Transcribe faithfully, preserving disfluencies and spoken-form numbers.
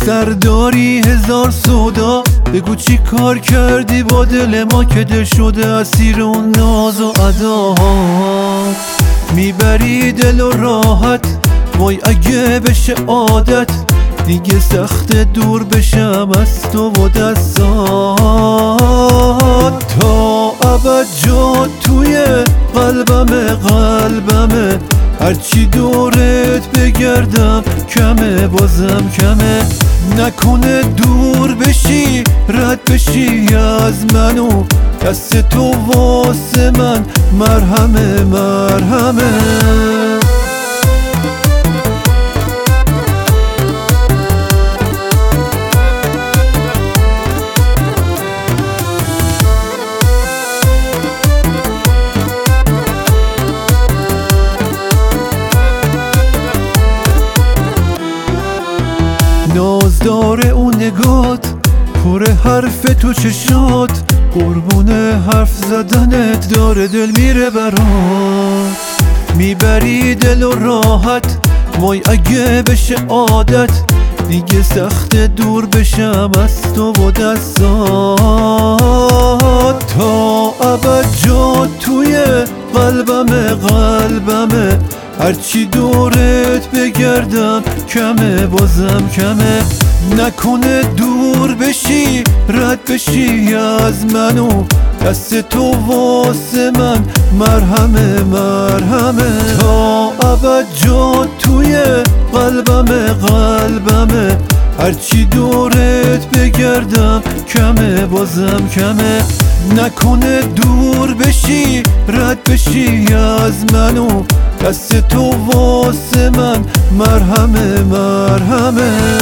سرداری هزار سودا، بگو چی کار کردی با دل ما که دل شده اسیر اون ناز و اداهات. میبری دل و راحت، وای اگه بشه عادت دیگه سخت دور بشم از تو و دستات. تا ابد جا توی قلبمه قلبمه، هرچی دورت بگردم کمه بازم کمه. نکنه دور بشی رد بشی از منو، دست تو واسه من مرهمه مرهمه. نازدار اون نگات، پر حرف تو چشات، قربون حرف زدنت داره دل میره برات. میبری دل و راحت، وای اگه بشه عادت دیگه سخت دور بشم از تو و دستات. تا ابد جا توی قلبمه قلبمه، هرچی دورت بگردم کمه بازم کمه. نکنه دور بشی رد بشی از منو، دست تو واسه من مرهمه مرهمه. تا ابد جا توی قلبمه قلبمه، هرچی دورت بگردم کمه بازم کمه. نکنه دور بشی رد بشی از منو، دست تو واسه من مرهمه مرهمه.